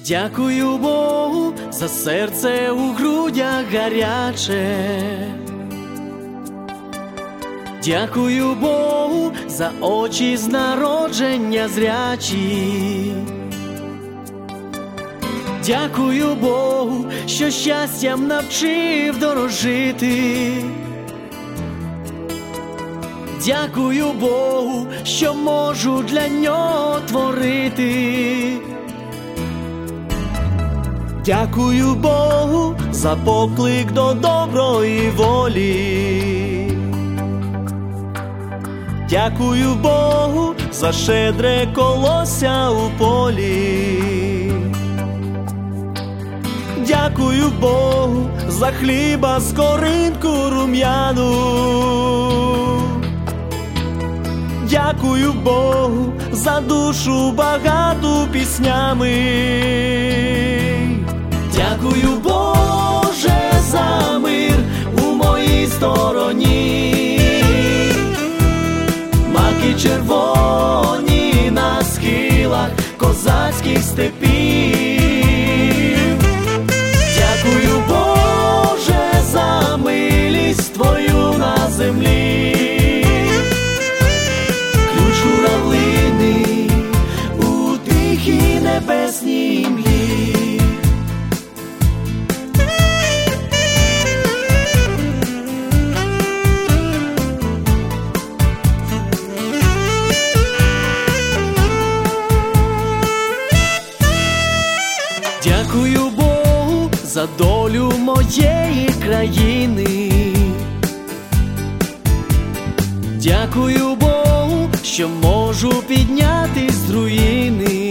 Дякую Богу за серце у грудях гаряче. Дякую Богу за очі з народження зрячі. Дякую Богу, що щастям навчив дорожити. Дякую Богу, що можу для нього творити. Дякую Богу за поклик до доброї волі. Дякую Богу за щедре колося у полі. Дякую Богу за хліба скоринку рум'яну. Дякую Богу за душу багату піснями. Дякую, Боже, за мир у моїй стороні. Маки червоні на схилах козацьких степів. Дякую, Боже, за милість Твою на землі. Ключ журавлиний у тихій небесній млі. Дякую Богу за долю моєї країни. Дякую Богу, що можу піднятись з руїни.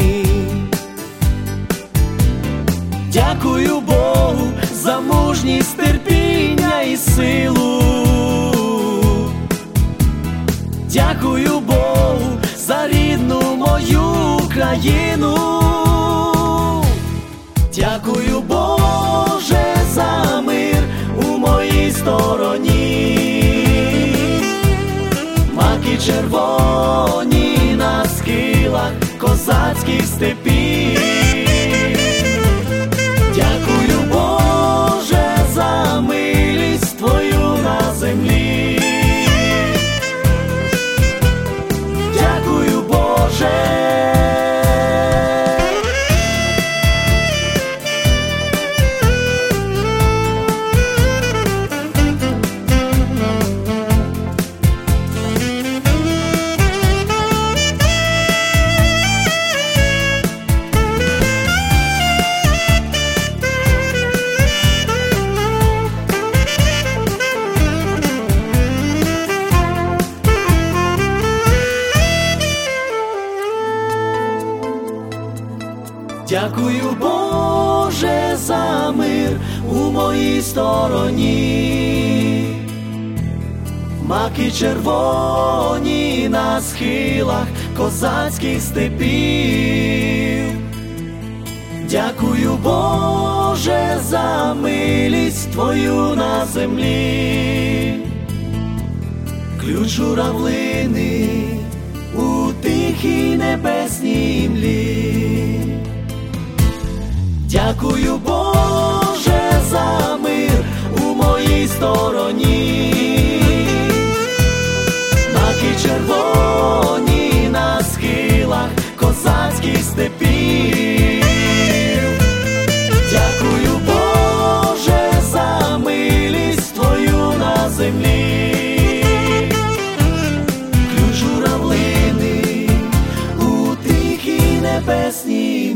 Дякую Богу за мужність, терпіння і силу. Дякую Богу за рідну мою країну. Дякую, Боже, за мир у моїй стороні. Маки червоні на схилах козацьких степів. Дякую, Боже, за милість Твою на землі. Дякую, Боже. Дякую, Боже, за мир у моїй стороні. Маки червоні на схилах козацьких степів. Дякую, Боже, за милість Твою на землі. Ключ журавлиний у тихій небесній млі. Дякую, Боже, за мир у моїй стороні. Маки червоні на схилах козацьких степів. Дякую, Боже, за милість Твою на землі. Ключ журавлиний у тихій небесній